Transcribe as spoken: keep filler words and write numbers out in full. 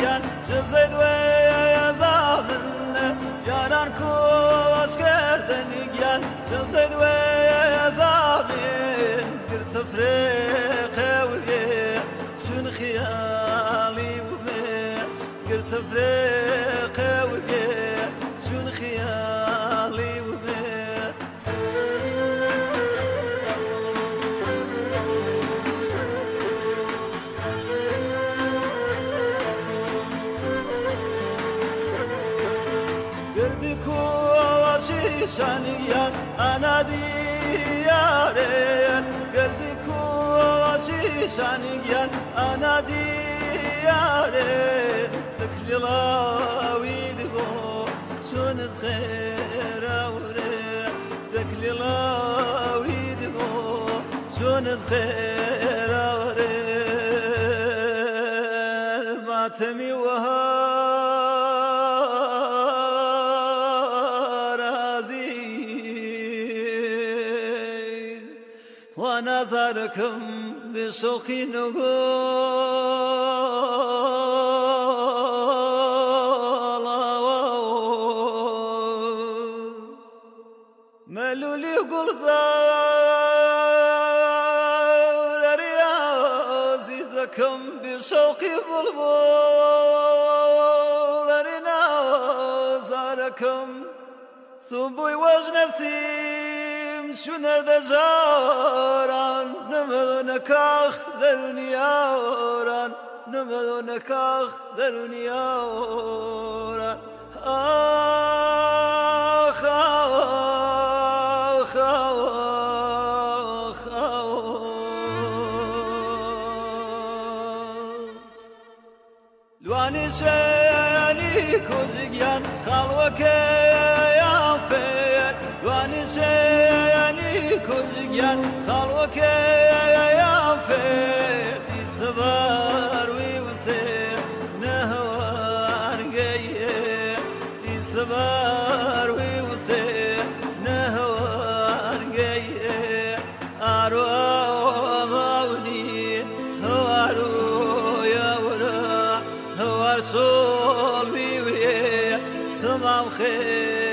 گیان جزید و زامن یاران کوش کردن گیان جزید و زامن گرت فرق و بی شون خیالی و بی گرت فرق و بی شون خیالی و بی شانيان أنا ديارين قردي كواشي شانيان أنا ديارين تكلي لاوي دبو شون خير أوري تكلي لاوي دبو شون خير أوري ما تمي وها ونظركم بشوقي نقول ملولي قل ثار رياضكم بشوقي بلبل رياضكم صبوي وجنسي شو نرد جاران نمدونك أخذرني أوران نمدونك أخذرني أوران آخ آخ آخ لواني شاني كوزيان خالوك يا فيت لواني شاني كوزيان خالوك يا فيت يصبر ويوسف نهوار جاي يصبر ويوسف نهوار جاي أرو موني هوارو يا ورا هوار صلبي ويا تمام خير